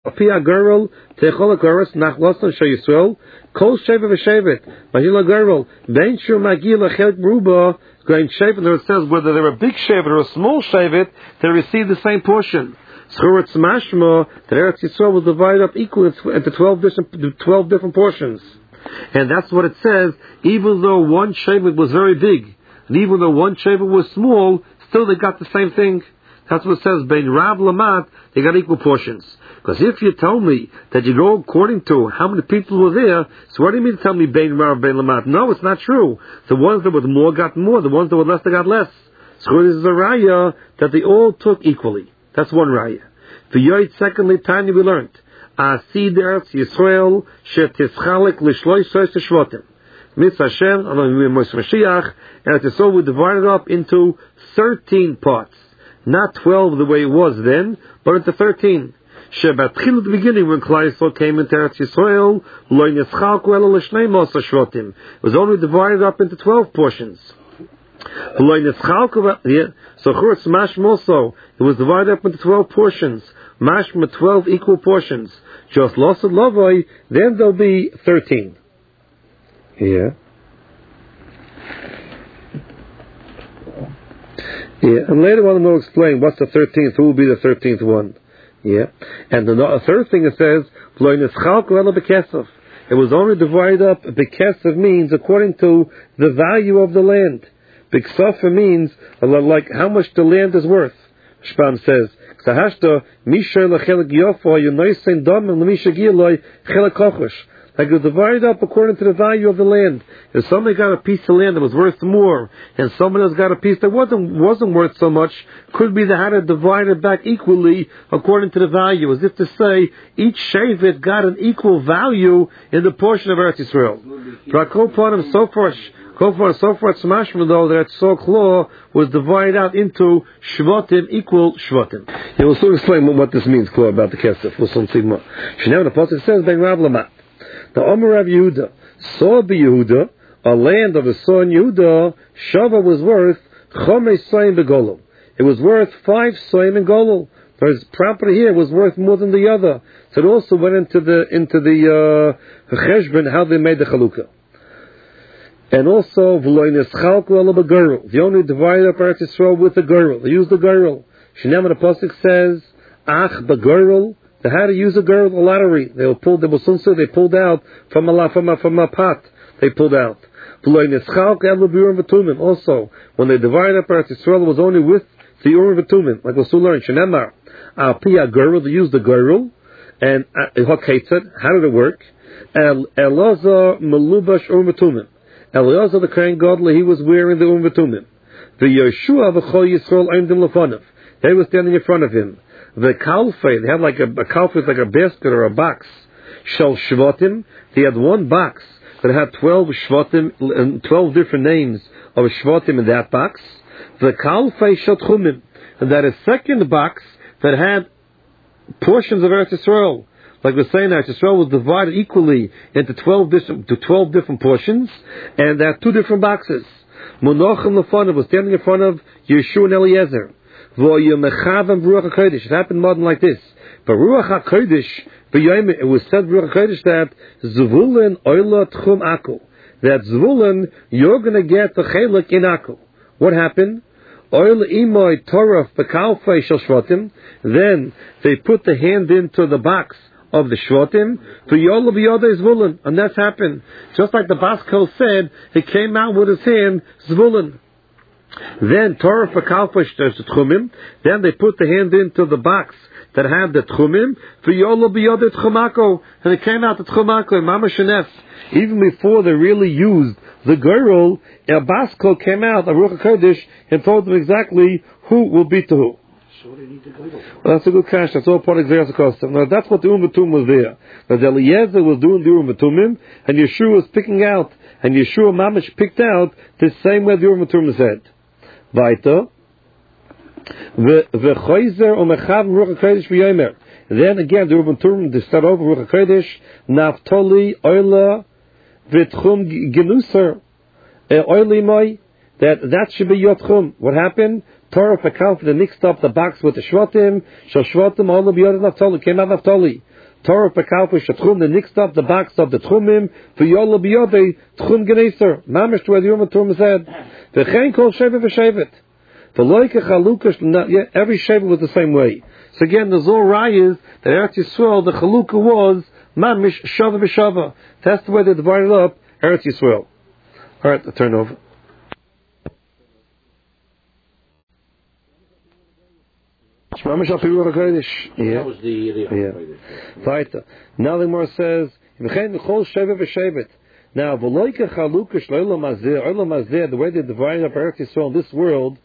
Pia girl, Techol Goros, Nachlosan Shayisrael, Kol Sheva Veshevet, Mahila girl, Ben Shur Magila Chelk Ruba, Grain Shevet, there it says whether they're a big Shevet or a small Shevet, they receive the same portion. Schuretz Mashma, that Eretz Yisrael was divided up equally into 12 different portions. And that's what it says, even though one Shevet was very big, and even though one Shevet was small, still they got the same thing. That's what it says, Bein Rav Lamat, they got equal portions. Because if you tell me that you go according to how many people were there, so what do you mean to tell me Bein Rav, Bein Lamat? No, it's not true. The ones that were more got more, the ones that were less, they got less. So this is a raya that they all took equally. That's one raya. The Yoit, secondly, Tanya, we learned, Asid Eretz Yisrael, Shetischalik Lishloy Sois Shvotim. Mitzvah Hashem, Moshe Mashiach, and Eretz Yisrael we divided up into 13 parts. Not 12 the way it was then, but into 13. Shebatchil at the beginning, when Klal Yisrael came into Eretz Yisrael, Lo Nischalku Ela L'Shnei Moshe Shvotim. It was only divided up into 12 portions. Lo Nischalku, so Churetz Mashma also, it was divided up into 12 portions. Mashma 12 equal portions. Just Losad Lovoi, then there'll be 13. Yeah. Yeah, and later on we'll explain what's the 13th, who will be the 13th one. Yeah. And the third thing it says, it was only divided up, Bekesef means according to the value of the land. Beksafa means like how much the land is worth. Shpam says, like it was divided up according to the value of the land. If somebody got a piece of land that was worth more, and someone else got a piece that wasn't worth so much, could be they had to divide it back equally according to the value, as if to say each shevet got an equal value in the portion of Eretz Yisrael. So far, it's mashma though that Tzok was divided out into shvatim equal shvatim. Yeah, we'll soon explain what this means, Klo, about the kesef. We'll soon see more. Shnei the pasuk says, Ben Rav Lamat. The Omer Rav Yehuda saw be Yehuda, a land of a son Yehuda, Shava was worth Chomei Soim Begolol. It was worth 5 Soim in Golol. His property here was worth more than the other. So it also went into the cheshbon, how they made the chalukah. And also, they only divided up Eretz Yisrael with the girl. They used the girl. Shinem the pasuk says, Ach b'girl. They had to use a girl, a lottery. They pulled out from a pot. They pulled out. Also, when they divided up Eretz Yisrael, it was only with the Urim v'Tumim, like we'll soon learn. Shenemar, Al Pia girl. They used the girl, and how did it work? Elazar melubash Urim v'Tumim. Elazar the Kohen Gadol, he was wearing the Urim v'Tumim. The Yeshua v'Chol Yisrael aimdim lefanav. They were standing in front of him. The kalfei, they had like a kalfei, like a basket or a box. Shel shvatim, they had one box that had 12 shvatim and 12 different names of shvatim in that box. The kalfei shel tchumim, and that a second box that had portions of Eretz Yisrael. Like we're saying, Eretz Yisrael was divided equally into 12 different portions, and there are 2 different boxes. Monachim lefanav was standing in front of Yeshua and Eliezer. It happened modern like this. But Ruach HaKodesh, it was said Ruach HaKodesh that Zvulun Oila Tchum Akul. That Zvulun, you're going to get the Chelik in Akul. What happened? Oil Imoy Torah Bekalfei Shel Shvatim. Then they put the hand into the box of the Shvatim. For Yola B'Yoda Zvulun. And that's happened. Just like the Baskel said, he came out with his hand, Zvulun. Then Torah for Kalfash Tchumim. Then they put the hand into the box that had the Tchumim. For Yola B'Yoda Tchumako. And it came out the Tchumako, Mama Shenef. Even before they really used the girl, a Baskel came out, a Ruach HaKodesh, and told them exactly who will be to who. Well, that's a good cash. That's all part of Xeras HaKosam. Now that's what the Urim v'Tumim was there. Now Eliezer was doing the Urim v'Tumim, and Yeshua was picking out, and Yeshua Mamish picked out the same way the Urim v'Tumim said. Weiter. V'choizer u'mechav Ruach HaKodesh v'yomer. Then again, the Urim v'Tumim, they start over Ruach HaKodesh, Naftali, Oila, v'tchum genuser, Oili moi, that should be your tchum. What happened? Torah Pekalf, they mixed up the box with the Shvatim, Shal Shvatim, all of Yod Naftali, came out Naftali. Torah Pekalfish Tchum, they mixed up the box of the Tchumim, for Yola Biyode, Tchum Geneser, Mamish to where the Urim Turim said, V'chein Kol Shevet V'Shevet. The Loike Chalukas, every Shevet was the same way. So again, the Zohar Rai is that Eretz Yisrael, the Chalukah was Mamish Shava V'Shava. That's the way they divided up Eretz Yisrael. Alright, I'll turn over. That was the now the Gemara says, now the way they divided up Eretz Yisrael in this world,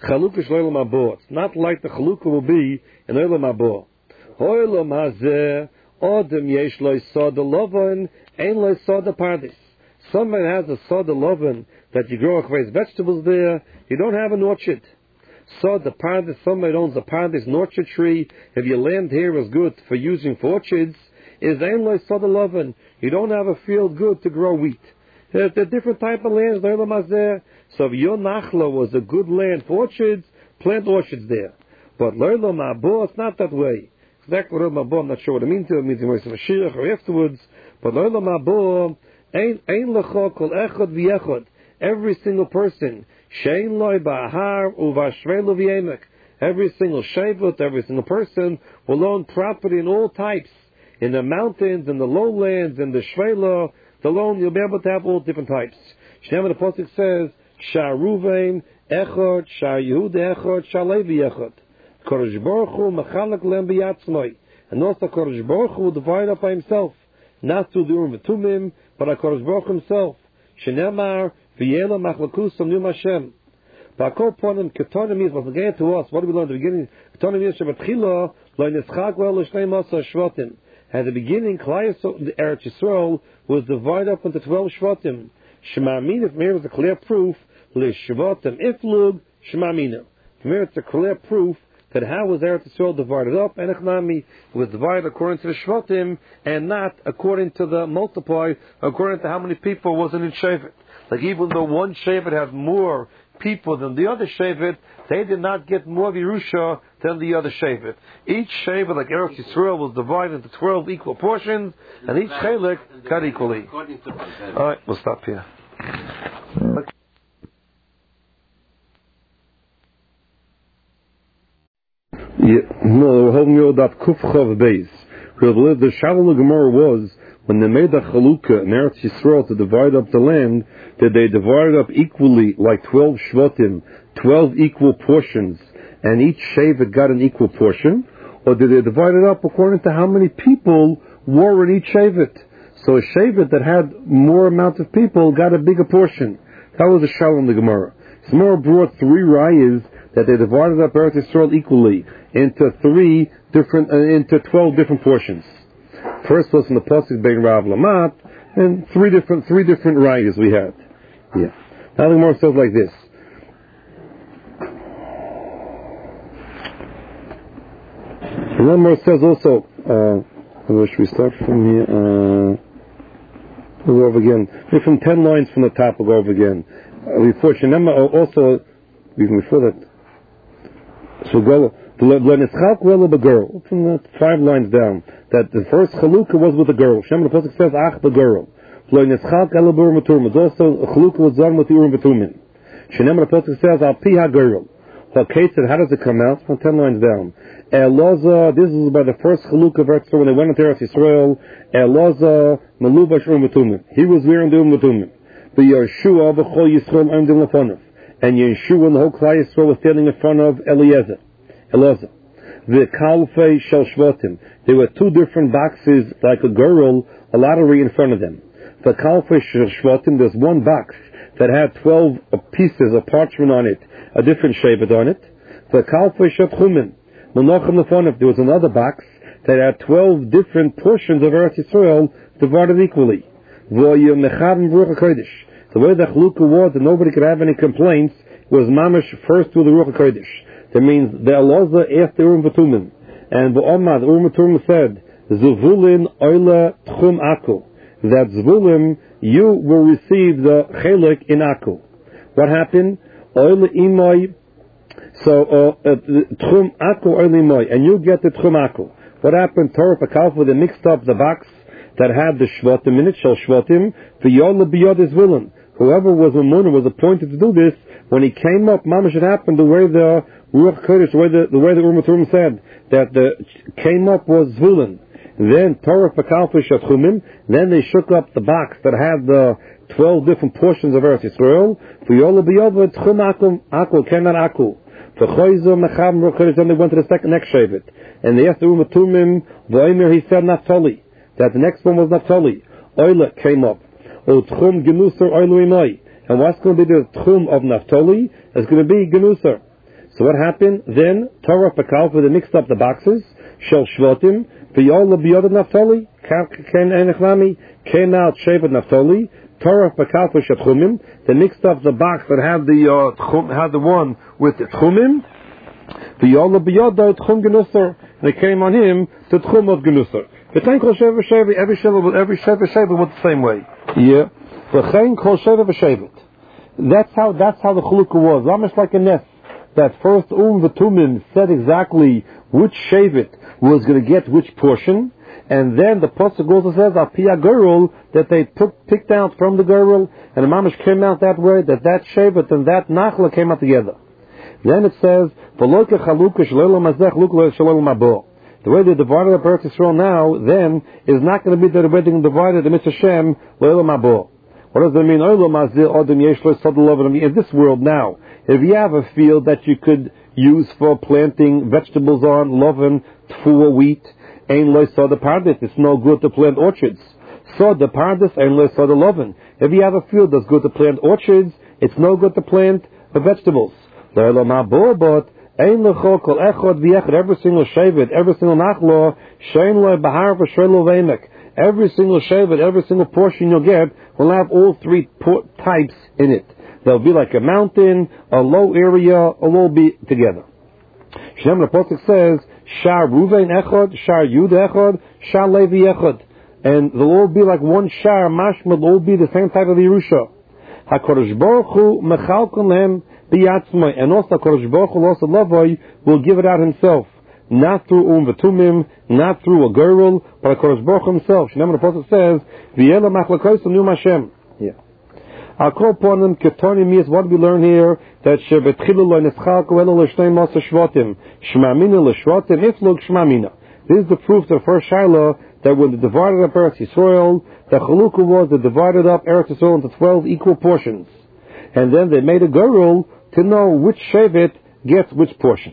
it's not like the Chalukah will be in Olam Haba. Olam Hazeh, Odem yesh lo soda lovan, ein lo soda pardis. Somebody has a soda lovan that you grow raise vegetables there, you don't have an orchard. So the pardis, somebody owns a pardis, an orchard tree. If your land here is good for using for orchards, is ein lo soda lovan. You don't have a field good to grow wheat. There are different type of lands. So if your nachla was a good land for orchards, plant orchards there. But l'olam haba, it's not that way. Exactly what l'olam haba, I'm not sure what it means. It means in Mashiach or afterwards. But l'olam haba, ein lecha kol echad v'yechad. Every single person, shein loy ba'ahar uvashvelu v'yemek. Every single shevet, every single person will own property in all types. In the mountains, in the lowlands, in the shvela, you'll be able to have all different types. Shnei the pasuk says, Shar Ruvain echad, Shar Yehuda echad, Shar Levi echad. Kodesh Baruch Hu mechalak lem biyatzmai. And also Kodesh Baruch Hu will divide up by himself, not through the Urim V'Tumim, but Kodesh Baruch Hu himself. Shenemar v'yela machlakusam num Hashem. Ba'kol ponim ketonim is what's again to us. What do we learn at the beginning? Ketonim is shebatchila lo nischak well l'shnei masa shvatim. At the beginning, the Eretz Yisrael was divided up into 12 shvatim. Shema Mina, from here is a clear proof, l'shvatim iflug, Shema Mina. From here it's a clear proof that how was Eretz Yisrael divided up, and Echnami was divided according to the shvatim, and not according to the multiply, according to how many people was in each shevet. Like even though one shevet had more people than the other shevet, they did not get more Yerusha than the other shevet. Each shevet, like Eretz Yisrael, was divided into 12 equal portions, and each chelik got equally. Alright, we'll stop here. No, we're holding you up Kufchav base. The Shalom Gemara was, when they made the Chalukah in Eretz Yisrael to divide up the land, did they divide it up equally, like 12 Shvatim, 12 equal portions, and each Shevet got an equal portion? Or did they divide it up according to how many people were in each Shevet? So a Shevet that had more amount of people got a bigger portion. That was the Shalom the Gemara. Smar brought 3 rayas that they divided up Eretz Yisrael equally into 12 different portions. First was from the pasuk Bein Rav Lamat, and three different rayas we had. Yeah. Now the Gemara says like this. And the Gemara says also, where should we start from here? We'll go over again. We're from 10 lines from the top, we'll go over again. Before also, even before that, so go, from the 5 lines down, that the first Chalukah was with the girl. Shem the pasuk says, Ach the girl. It's also, Chalukah was done with the Urim V'Tumim. Shenem the pasuk says, Al Pi HaGirl. How does it come out? From 10 lines down. Eloza, this is by the first Chalukah of Eretz Yisrael, when they went into Eretz Yisrael. Eloza, Melubash Urim V'Tumim. He was wearing the Urim V'Tumim. The Yeshua, B'chol Yisrael, Amdim Lefonav. And Yeshua and the whole Klal Yisrael was standing in front of Eliezer. The Kalfei Shel Shvatim. There were 2 different boxes, like a girl, a lottery in front of them. The Kalfei Shel Shvatim, there's one box that had 12 pieces of parchment on it, a different shevet on it. The Kalfei Shel Tchumen, Menachem Lefonav, there was another box that had 12 different portions of Eretz Yisrael divided equally. The way the Chalukah was, and nobody could have any complaints, was mamish first with the Ruach HaKodesh. That means the Elazar after Urim V'Tumim. And the Urim V'Tumim said, Zvulin Oila Tchum Aku. That Zvulin, you will receive the Chelik in Aku. What happened? Oila Imoy, so Tchum Aku Oila Imoy, and you get the Tchum Aku. What happened? Torah Pakalfa, they mixed up the box that had the Shvatim in it, Shel Shvatim, for Yol B'Yod is willing. Whoever was a Munah was appointed to do this. When he came up, Mamash, it happened the way the Ruach Kodesh, the way the Urim Turim said, that the came up was Zvulun. Then Torah Pakalfa Shatchumim, then they shook up the box that had the 12 different portions of Eretz Yisrael. For Yol B'Yod, Tchum Akul, Kenan Akul. For Choyzo Mecham Ruach Kodesh, then they went to the next Shevet. And they asked the Urim Tumim, V'Omer, he said Naphtali. That the next one was Naphtali. Oila came up. O Tchum Genusar Oilu Imai. And what's going to be the Tchum of Naphtali? It's going to be Genusar. So what happened? Then Torah Pakalfa, they mixed up the boxes. Shel Shvatim. V'yol B'yod Naphtali. Came out Shevet Naphtali. Torah Pakalfa Shatchumim. They mixed up the box that had the one with the Tchumim. V'yol B'yod Tchum Genusar. They came on him the Tchum of Genusar. Every Shevet was the same way. Yeah. That's how the Chalukah was. Almost like a nest. That first V'Tumim said exactly which Shevet was going to get which portion, and then the Pasuk also says Al Pi HaGerul that they picked out from the Gerul, and the Mamash came out that way, that Shevet and that Nachla came out together. Then it says V'Loke Chalukah Sh'Leil Mazech Lukah Sh'Leil Mabor. The way they divided up Eretz Yisrael now, then, is not going to be the way they divided the Mitzvah Shem, Le'olam Habo. What does that mean? In this world now, if you have a field that you could use for planting vegetables on, loven, tfuah, wheat, ein lo soda pardis, it's no good to plant orchards. Soda pardis, ein lo soda loven. If you have a field that's good to plant orchards, it's no good to plant vegetables. Le'olam Habo, but every single shevet, every single nachlo, every single shevet, every single portion you'll get will have all three types in it. There'll be like a mountain, a low area, or will be together. Shem the Pasuk says, Shar Ruvain Echad, Shar Yud Echad, Shar Levi Echad. And they'll all be like one Shar, Mashma, they'll all be the same type of Yerusha. HaKadosh Baruch Hu Mechalkon Lehem B'yatzmai. And also HaKadosh Baruch Hu also Lavoi will give it out himself. Not through V'Tumim, not through a Gerul, but HaKadosh Baruch Hu himself. Shem the Pasuk says, V'yela Machlokos Yom Hashem. Yeah. I'll call upon them, Ketoni Mies, what we learn here, that Shebetchilu Lo Neschalko Elo L'Shnei Masa Shvatim, Shmamina L'Shvatim, Iflug Shmamina. This is the proof, the first Shiloh, that when they divided up Eretz Yisrael, the Chalukah was they divided up Eretz Yisrael into 12 equal portions. And then they made a Gerul to know which Shevet gets which portion.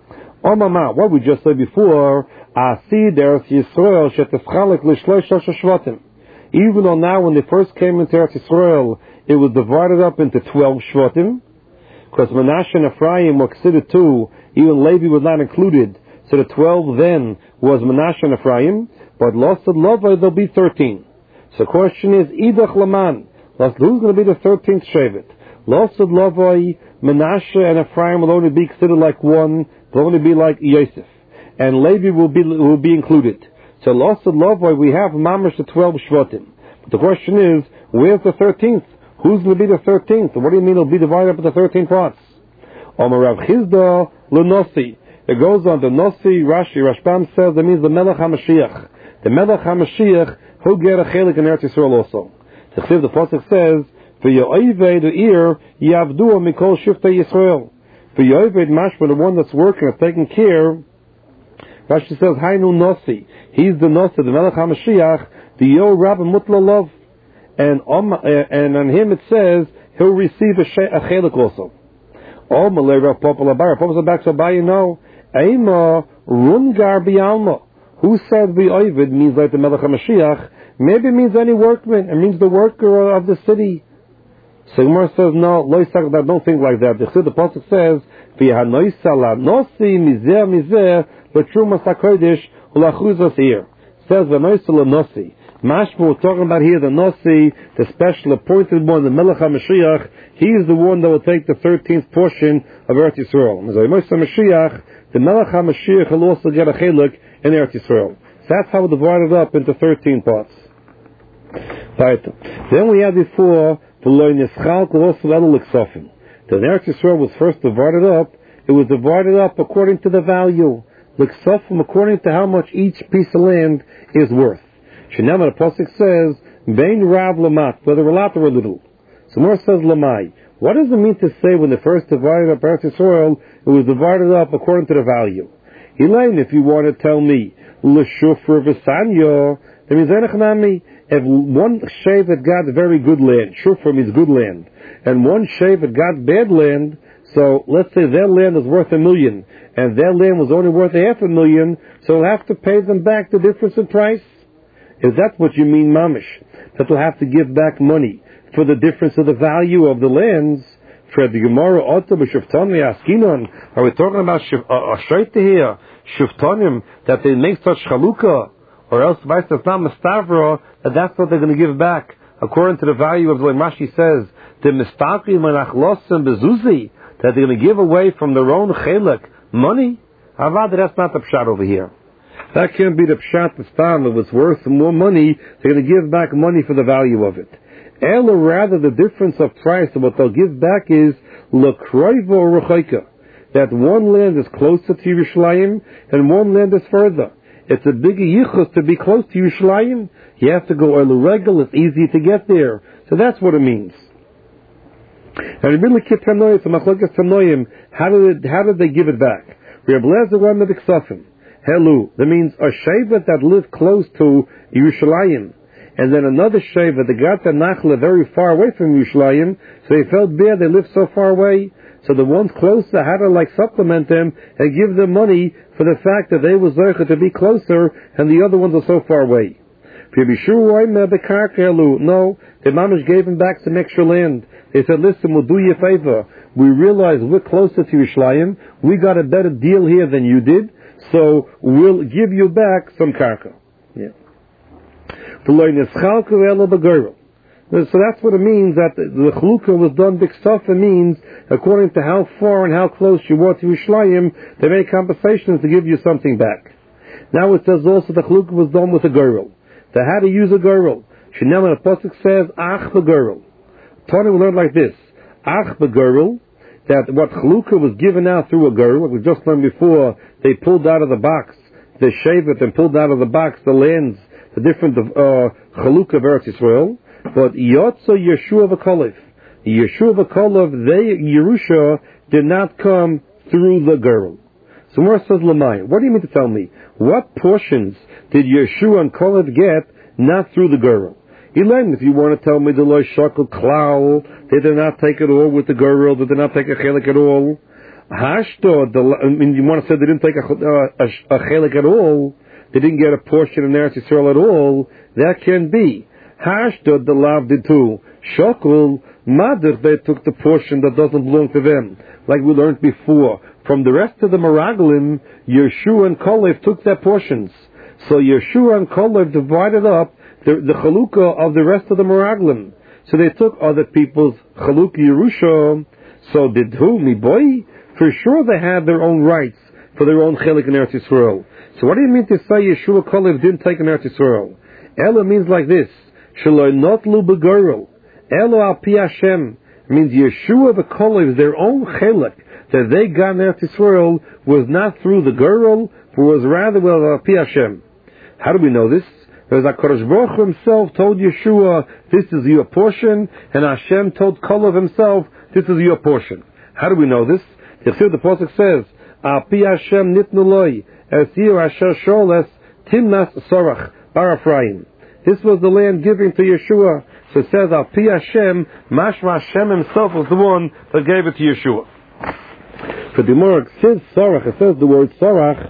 Mama, what we just said before, Asi Eretz Yisrael Sheteschalek L'Shloisha Shvatim. Even though now when they first came into Eretz Yisrael, it was divided up into 12 Shvatim, because Menashe and Ephraim were considered 2, even Levi was not included, so the 12 then was Menashe and Ephraim, but Lost Lova there'll be 13. So the question is, Idach Laman, who's going to be the 13th Shevet? Lost Lova, Menashe and Ephraim will only be considered like one, they'll only be like Yosef, and Levi will be included. So Lost Lova, we have Mamash the 12 Shvatim. But the question is, where's the 13th? Who's going to be the 13th? What do you mean it'll be divided up into 13 parts? Omar Rav Chizda L'Nossi. It goes on, the Nossi, Rashbam says, that means the Melech HaMashiach. The Melech HaMashiach, he'll get a chelik in Eretz Yisrael also. The Pasuk says, V'yo'eved e'ir yavduah mikol shiftei Yisrael. V'yo'eved mashma, the one that's working, that's taking care, Rashi says, Hainu Nossi. He's the Nossi, the Melech HaMashiach, V'yo Rabba Mutla Lov. And on him it says he'll receive a chelik also. Oh, Malay Rav Papa Labar. Papa back so by you know. Eima Rungar Bialma. Who said the Ovid means like the Melech HaMashiach? Maybe it means any workman. It means the worker of the city. So Gemara says no. Don't think like that. The Pasuk says V'hanoisala Nosi Mizeh L'Trumas HaKodesh U'Lachuzas here. Says V'hanoisala Nosi. Mashma, we're talking about here the Nossi, the special appointed one, the Melech HaMashiach. He is the one that will take the 13th portion of Eretz Yisrael. The Melech HaMashiach will also get a chelik in Eretz Yisrael. So that's how we divided up into 13 parts. Right. Then we had before the Lo Neschalko also Elo L'Ksofim. The Eretz Yisrael was first divided up. It was divided up according to the value. l'ksofim, according to how much each piece of land is worth. Shenema, the pasuk says, bein rav lamat, whether a lot or a little. So more says lamai. What does it mean to say when the first divided up Eretz Yisrael, it was divided up according to the value? Elaine, if you want to tell me, l'shufra v'sanyo, that means enechnami, if one shevet got very good land, shufra means good land, and one shevet got bad land, so let's say their land is worth $1 million, and their land was only worth $500,000, so we'll have to pay them back the difference in price? Is that what you mean, mamish? That we'll have to give back money for the difference of the value of the lands? For the Gemara, Otto b'Shuftanim Askinon, are we talking about Shaita here, Shuftanim, that they make such chalukah, or else vice versa, not Mistavra, that's what they're going to give back, according to the value of the land. Rashi says, the Mistaqim Menachlosim Bezuzi, that they're going to give away from their own chelek money. Avad, that's not the pshat over here. That can't be the pshat this time. If it's worth more money, they're going to give back money for the value of it. Or rather, the difference of price of what they'll give back is l'kroivo rechaika, that one land is closer to Yerushalayim and one land is further. It's a bigger yichus to be close to Yerushalayim. You have to go regel. It's easy to get there. So that's what it means. And really, how did they give it back? Helu, that means a shevet that lived close to Yerushalayim, and then another shevet that got the nachla very far away from Yerushalayim, so they felt bad they lived so far away. So the ones closer had to supplement them and give them money for the fact that they were zeicha to be closer, and the other ones are so far away. No, the mamish gave them back some extra land. They said, listen, we'll do you a favor. We realize we're closer to Yerushalayim. We got a better deal here than you did, so we'll give you back some karka. Yeah. So that's what it means, that the chalukah was done b'ksafah, means according to how far and how close you were to Yerushalayim, they made compensations to give you something back. Now it says also the chalukah was done with a girl. They had to use a girl. Shenema, the pasuk says, ach b'girl. Tony will learn like this, ach b'girl, that what chalukah was given out through a girl, like we just learned before, they pulled out of the box, they shaved it and pulled out of the box the lands, the different chalukah of Eretz Yisrael. But Yotzo Yeshua v'Kolev, they, Yerusha, did not come through the girl. So Mor says, Lamai, what do you mean to tell me? What portions did Yeshua and Kolev get not through the girl? Elaine, if you want to tell me the Lo Shakal Klal, they did not take it all with the girl, they did not take a chelik at all. Hashto, you want to say they didn't take a chelik at all, they didn't get a portion in Eretz Yisrael at all, that can be. Hashdod the lav did too. Shokul Madr, they took the portion that doesn't belong to them, like we learned before. From the rest of the Meraglim, Yeshua and Kolev took their portions. So Yeshua and Kolev divided up the chalukah of the rest of the Meraglim. So they took other people's chalukah Yerusha. So did who? Mi boy? For sure they had their own rights for their own chelik in Eretz Yisrael. So what do you mean to say Yeshua Kolev didn't take in Eretz Yisrael? Ella means like this. Shaloi not lu begirl. Elo al pi Hashem means Yeshua the Kolev, their own chelik that they got in Eretz Yisrael was not through the girl, but was rather al pi Hashem. How do we know this? Because HaKadosh Baruch Hu himself told Yeshua, this is your portion, and Hashem told Kolev himself, this is your portion. How do we know this? The pasuk says, al pi Hashem nitnu loi, es yir asher sholes timnas sorach bar Ephraim. This was the land given to Yeshua. So it says, Al Pi Hashem, Mashma Hashem himself was the one that gave it to Yeshua. For the Gemara, it says the word Sorach,